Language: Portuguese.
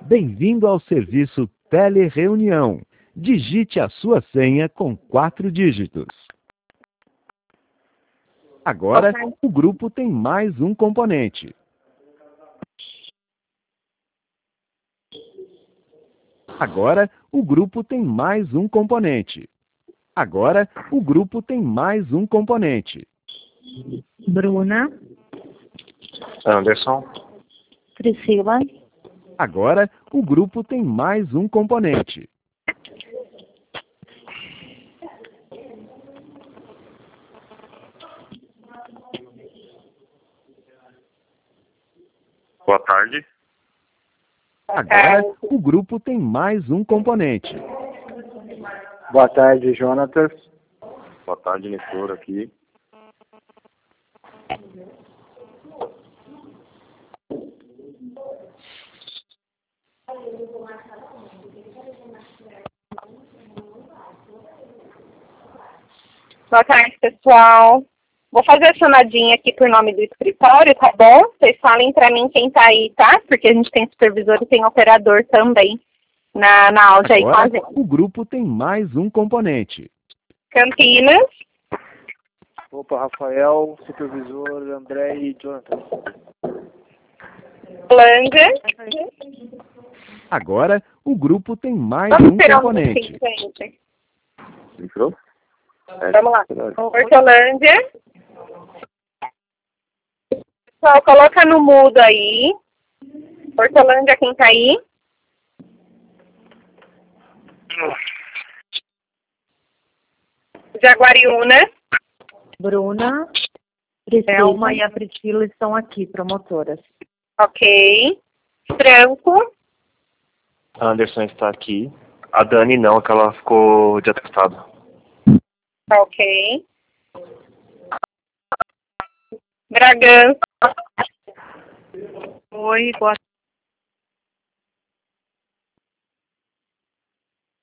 Bem-vindo ao serviço Telereunião. Digite a sua senha com 4 dígitos. Agora, o grupo tem mais um componente. Agora, o grupo tem mais um componente. Agora, o grupo tem mais um componente. Bruna, Anderson, Priscila, Agora, o grupo tem mais um componente. boa tarde. Agora, o grupo tem mais um componente. Boa tarde, Jonatas. Boa tarde, Nestor aqui. Boa tarde, pessoal. Vou fazer a chamadinha aqui por nome do escritório, tá bom? Vocês falem pra mim quem tá aí, tá? Porque a gente tem supervisor e tem operador também na áudio aí com a Agora, gente. o grupo tem mais um componente. Campinas, Opa, Rafael, supervisor, André e Jonatas. Lândia. Agora, o grupo tem mais Vamos um esperar um componente. pouquinho, gente. Entrou? Vamos lá. Hortolândia. Pessoal, coloca no mudo aí. Hortolândia, quem tá aí? Jaguariúna. Bruna, Priscila e a Priscila estão aqui, promotoras. Ok. Franco. Anderson está aqui. A Dani não, que ela ficou de atestado. Ok. Bragança. Oi, boa